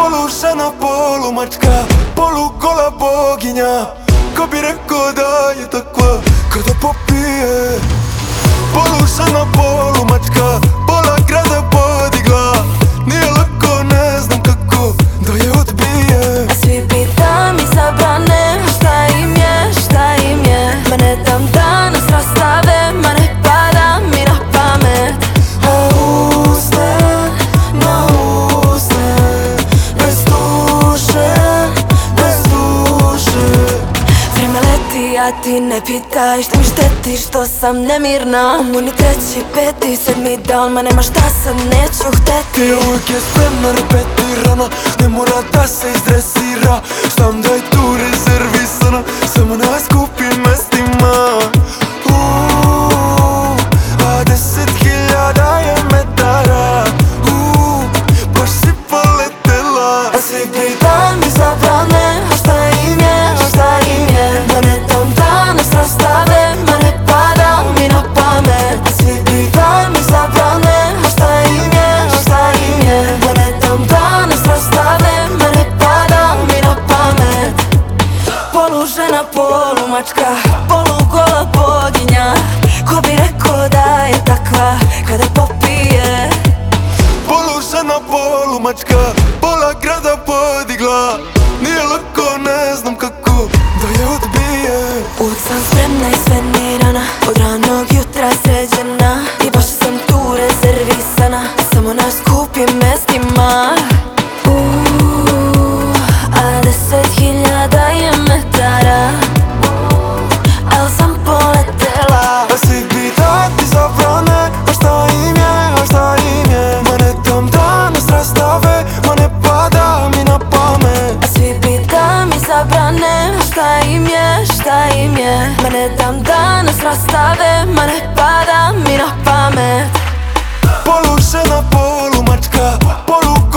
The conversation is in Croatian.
Polušena, polumačka, polugola boginja. Ko bi rekao da je takva kada popije. Polušena, polumačka, pola grada podigla. Nije lako, ne znam kako da je odbije. A svi pita mi zabrane, šta im je, šta im je. Ma ne dam da nas rastave, ma ne pada mi na pamet. A usne, na usne, bez duše, bez duše. Vreme leti, a ti ne pitaj šta mi šteti, što sam nemirna. Muni treći, peti, sedmi dan, ma nema šta sad neću hteti. I uvijek je spremna, repetirana, ne mora da se izdresira. Znam da je tu rezervisana, samo na skupim mestima. A 10.000 je metara, baš si poletela. A svi pita mi zabrane, a šta im je, a šta im je. Ma ne dam da nas rastave, ma ne pada mi na pamet. A svi pita mi zabrane, a šta im je, a šta im je. Ma ne dam da nas rastave, ma ne pada mi na pamet. Polužena, polumačka, polugola boginja. Ko bi rekao da je takva kada popije. Polušena, polumačka, pola grada podigla. Nije lako, ne znam kako da je odbije. Uvijek sam spremna i svenirana, od ranog jutra sređena. I baš sam tu rezervisana, samo na skupim mestima. A 10.000 je metara, al sam poletela. A svi pita ti zabrane, a šta im je, a šta im je. Ma ne dam da nas rastave, ma ne pada mi na pamet. A svi pita mi zabrane, šta im je, šta im je. Ma ne dam da nas rastave, ma ne pada mi na pamet. Polušena, polumačka,